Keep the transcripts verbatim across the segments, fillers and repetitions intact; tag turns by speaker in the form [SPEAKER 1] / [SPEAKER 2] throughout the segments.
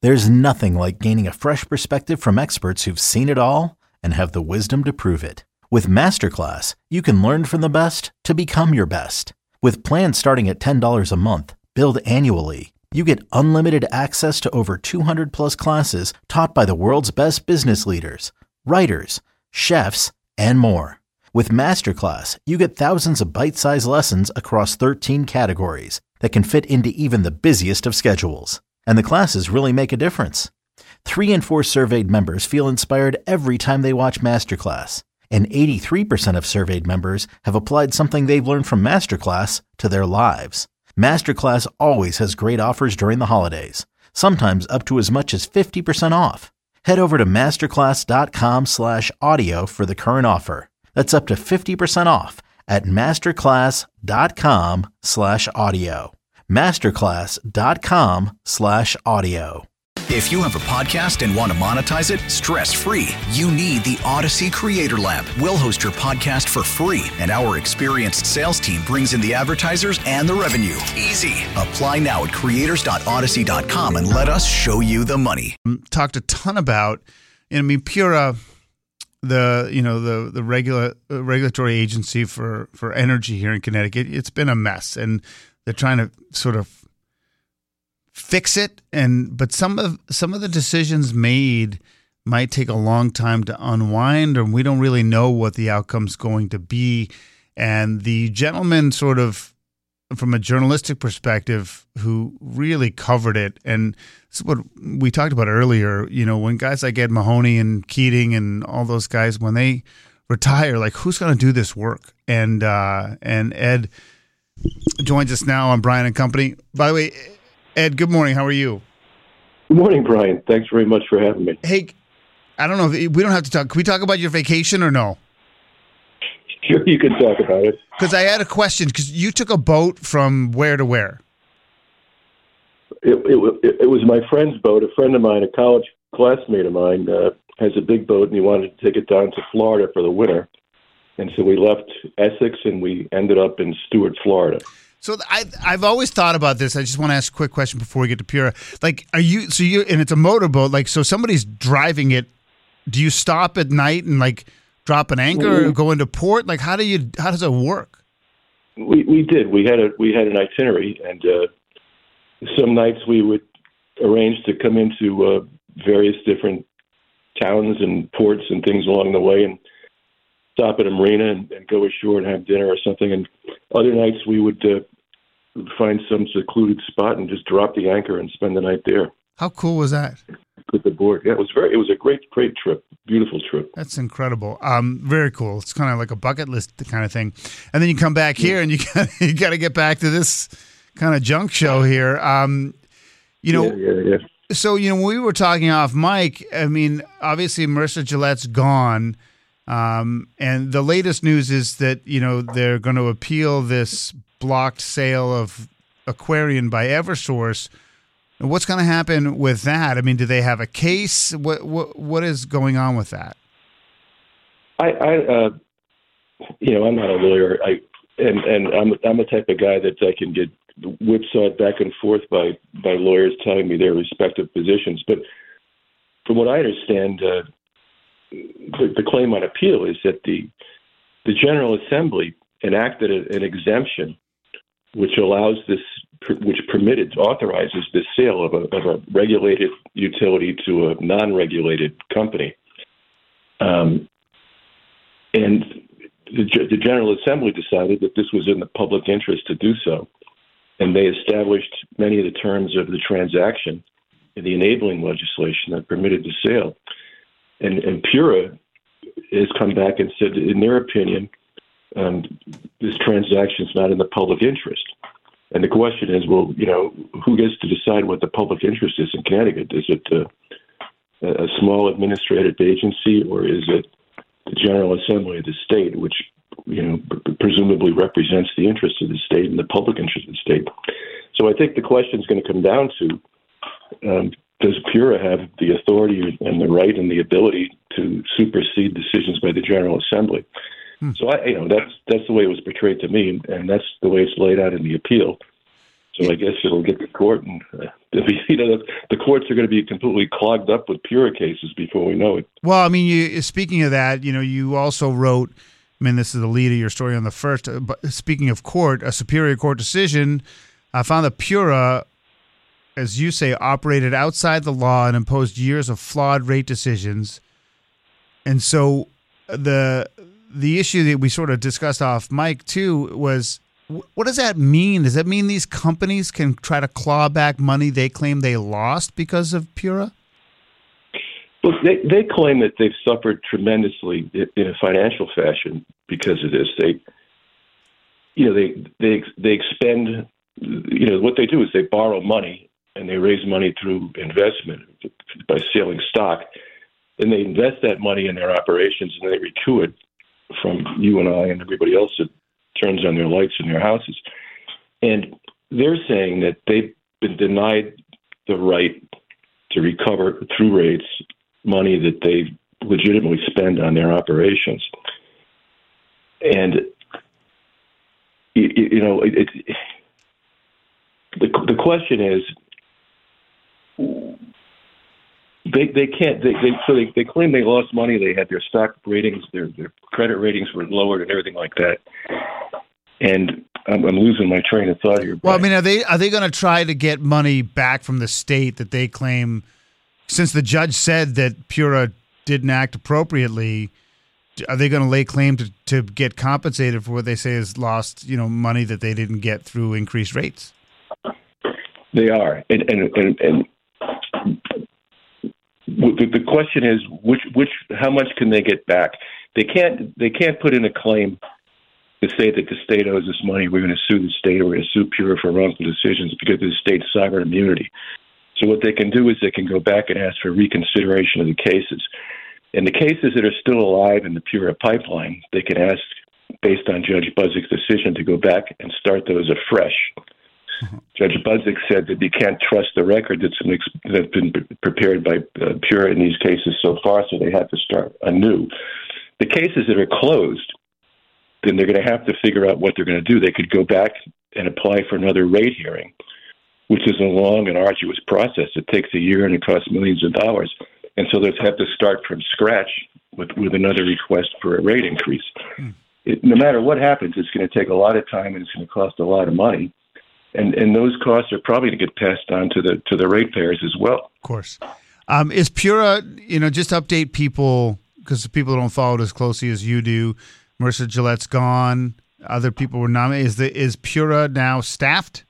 [SPEAKER 1] There's nothing like gaining a fresh perspective from experts who've seen it all and have the wisdom to prove it. With Masterclass, you can learn from the best to become your best. With plans starting at ten dollars a month, billed annually, you get unlimited access to over two hundred plus classes taught by the world's best business leaders, writers, chefs, and more. With Masterclass, you get thousands of bite-sized lessons across thirteen categories that can fit into even the busiest of schedules. And the classes really make a difference. Three in four surveyed members feel inspired every time they watch Masterclass. And eighty-three percent of surveyed members have applied something they've learned from Masterclass to their lives. Masterclass always has great offers during the holidays, sometimes up to as much as fifty percent off. Head over to masterclass.com slash audio for the current offer. That's up to fifty percent off at masterclass.com slash audio. Masterclass.com slash audio.
[SPEAKER 2] If you have a podcast and want to monetize it stress-free, you need the Odyssey Creator Lab. We'll host your podcast for free, and our experienced sales team brings in the advertisers and the revenue. Easy. Apply now at creators dot odyssey dot com and let us show you the money.
[SPEAKER 3] Talked a ton about, I mean, Pura, the you know the the regular uh, regulatory agency for for energy here in Connecticut. It's been a mess, and they're trying to sort of fix it, and but some of some of the decisions made might take a long time to unwind, or we don't really know what the outcome's going to be. And the gentleman, sort of from a journalistic perspective, who really covered it, and this is what we talked about earlier. You know, when guys like Ed Mahoney and Keating and all those guys, when they retire, like, who's going to do this work? And uh, and Ed joins us now on Brian and Company. By the way, Ed, good morning. How are you?
[SPEAKER 4] Good morning, Brian. Thanks very much for having me.
[SPEAKER 3] Hey, I don't know if we don't have to talk. Can we talk about your vacation or no?
[SPEAKER 4] Sure, you can talk about it.
[SPEAKER 3] Because I had a question. Because you took a boat from where to where?
[SPEAKER 4] It, it, it was my friend's boat. A friend of mine, a college classmate of mine, uh, has a big boat, and he wanted to take it down to Florida for the winter. And so we left Essex, and we ended up in Stuart, Florida.
[SPEAKER 3] So I, I've always thought about this. I just want to ask a quick question before we get to Pura. Like, are you, so you, and it's a motorboat, like, so somebody's driving it. Do you stop at night and, like, drop an anchor mm-hmm. or go into port? Like, how do you, how does it work?
[SPEAKER 4] We we did. We had a, we had an itinerary, and uh, some nights we would arrange to come into uh, various different towns and ports and things along the way, and stop at a marina and, and go ashore and have dinner or something. And other nights we would uh, find some secluded spot and just drop the anchor and spend the night there.
[SPEAKER 3] How cool was that?
[SPEAKER 4] With the board, yeah, it was very. It was a great, great trip. Beautiful trip.
[SPEAKER 3] That's incredible. Um, very cool. It's kind of like a bucket list kind of thing. And then you come back here, and you got you got to get back to this kind of junk show here. Um, you know.
[SPEAKER 4] Yeah, yeah, yeah.
[SPEAKER 3] So you know, when we were talking off mic, I mean, obviously Marissa Gillette's gone. Um, and the latest news is that, you know, they're going to appeal this blocked sale of Aquarian by Eversource. What's going to happen with that? I mean, do they have a case? What what what is going on with that?
[SPEAKER 4] I, I uh, you know, I'm not a lawyer. I and and I'm I'm the type of guy that I can get whipsawed back and forth by by lawyers telling me their respective positions. But from what I understand, uh, the, the claim on appeal is that the the General Assembly enacted a, an exemption which allows this, which permitted, authorizes the sale of a, of a regulated utility to a non-regulated company. Um, and the, the General Assembly decided that this was in the public interest to do so. And they established many of the terms of the transaction in the enabling legislation that permitted the sale. And, and Pura has come back and said, in their opinion, um, this transaction is not in the public interest. And the question is, well, you know, who gets to decide what the public interest is in Connecticut? Is it uh, a small administrative agency, or is it the General Assembly of the state, which, you know, p- presumably represents the interest of the state and the public interest of the state? So I think the question is going to come down to, um, does Pura have the authority and the right and the ability to supersede decisions by the General Assembly? Hmm. So I, you know, that's that's the way it was portrayed to me, and that's the way it's laid out in the appeal. So I guess it'll get to court, and uh, you know, the, the courts are going to be completely clogged up with Pura cases before we know it.
[SPEAKER 3] Well, I mean, you, speaking of that, you know, you also wrote, I mean, this is the lead of your story on the first, uh, but speaking of court, a Superior Court decision uh, found that Pura, as you say, operated outside the law and imposed years of flawed rate decisions. And so the the issue that we sort of discussed off mic, too, was, what does that mean? Does that mean these companies can try to claw back money they claim they lost because of Pura?
[SPEAKER 4] Well, they, they claim that they've suffered tremendously in a financial fashion because of this. They, you know, they they they expend, you know, what they do is they borrow money and they raise money through investment by selling stock. Then they invest that money in their operations and they recoup it from you and I and everybody else that turns on their lights in their houses. And they're saying that they've been denied the right to recover through rates money that they legitimately spend on their operations. And, you, you know, it, it, the, the question is, They they can't they, they so they, they claim they lost money. They had their stock ratings, their their credit ratings were lowered, and everything like that. And I'm, I'm losing my train of thought here.
[SPEAKER 3] Well, I mean, are they are they going to try to get money back from the state that they claim, since the judge said that Pura didn't act appropriately? Are they going to lay claim to, to get compensated for what they say is lost, you know, money that they didn't get through increased rates?
[SPEAKER 4] They are, and and and. and the question is, which, which, how much can they get back? They can't, they can't put in a claim to say that the state owes us money. We're going to sue the state, or we're going to sue Pura for wrongful decisions because of the state's sovereign immunity. So what they can do is they can go back and ask for reconsideration of the cases. And the cases that are still alive in the Pura pipeline, they can ask, based on Judge Buzzik's decision, to go back and start those afresh. Mm-hmm. Judge Buzzik said that you can't trust the record that's been, that's been prepared by uh, Pura in these cases so far, so they have to start anew. The cases that are closed, then they're going to have to figure out what they're going to do. They could go back and apply for another rate hearing, which is a long and arduous process. It takes a year and it costs millions of dollars. And so they have to start from scratch with, with another request for a rate increase. Mm. It, no matter what happens, it's going to take a lot of time and it's going to cost a lot of money. And and those costs are probably going to get passed on to the to the ratepayers as well.
[SPEAKER 3] Of course. Um, is Pura, you know, just to update people, because people don't follow it as closely as you do, Marissa Gillette's gone, other people were nominated. Is, the, is Pura now staffed?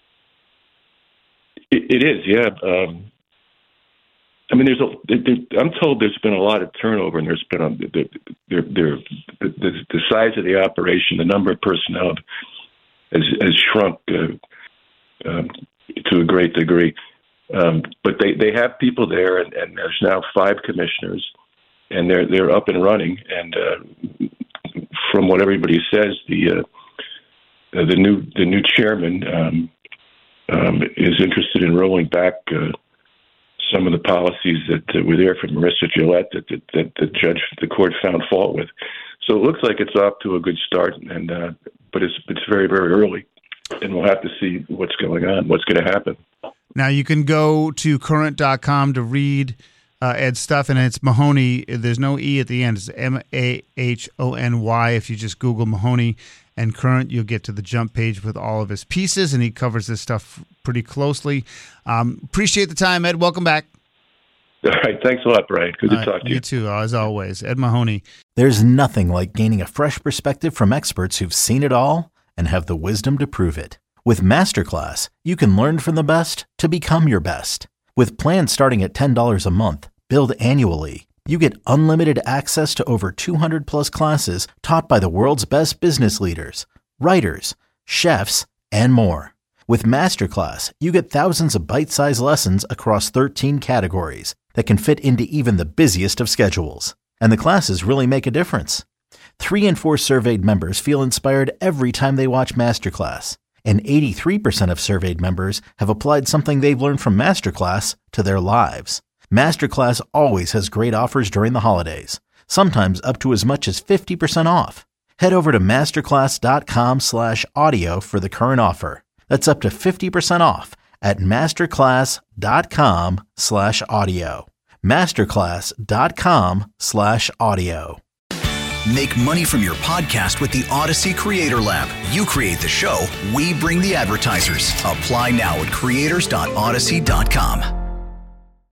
[SPEAKER 4] It, it is, yeah. Um, I mean, there's a. There, I'm told there's been a lot of turnover, and there's been a, the, the, the, the, the size of the operation, the number of personnel has, has shrunk uh, um, to a great degree. Um, but they, they have people there, and, and there's now five commissioners, and they're they're up and running. And uh, from what everybody says, the uh, the new the new chairman um, um, is interested in rolling back uh, some of the policies that uh, were there from Marissa Gillette that, that that the judge the court found fault with. So it looks like it's off to a good start, and uh, but it's it's very very early, and we'll have to see what's going on, what's going to happen.
[SPEAKER 3] Now, you can go to current dot com to read uh, Ed's stuff, and it's Mahoney. There's no E at the end. It's M A H O N Y. If you just Google Mahoney and Current, you'll get to the jump page with all of his pieces, and he covers this stuff pretty closely. Um, appreciate the time, Ed. Welcome back.
[SPEAKER 4] All right. Thanks a lot, Brian. Good to uh, talk to you.
[SPEAKER 3] You too, as always. Ed Mahoney.
[SPEAKER 1] There's nothing like gaining a fresh perspective from experts who've seen it all and have the wisdom to prove it. With Masterclass, you can learn from the best to become your best. With plans starting at ten dollars a month, billed annually, you get unlimited access to over two hundred plus classes taught by the world's best business leaders, writers, chefs, and more. With Masterclass, you get thousands of bite-sized lessons across thirteen categories that can fit into even the busiest of schedules. And the classes really make a difference. Three in four surveyed members feel inspired every time they watch Masterclass. And eighty-three percent of surveyed members have applied something they've learned from Masterclass to their lives. Masterclass always has great offers during the holidays, sometimes up to as much as fifty percent off. Head over to masterclass dot com slash audio for the current offer. That's up to fifty percent off at masterclass.com slash audio. Masterclass.com slash audio.
[SPEAKER 2] Make money from your podcast with the Odyssey Creator Lab. You create the show, we bring the advertisers. Apply now at creators dot odyssey dot com.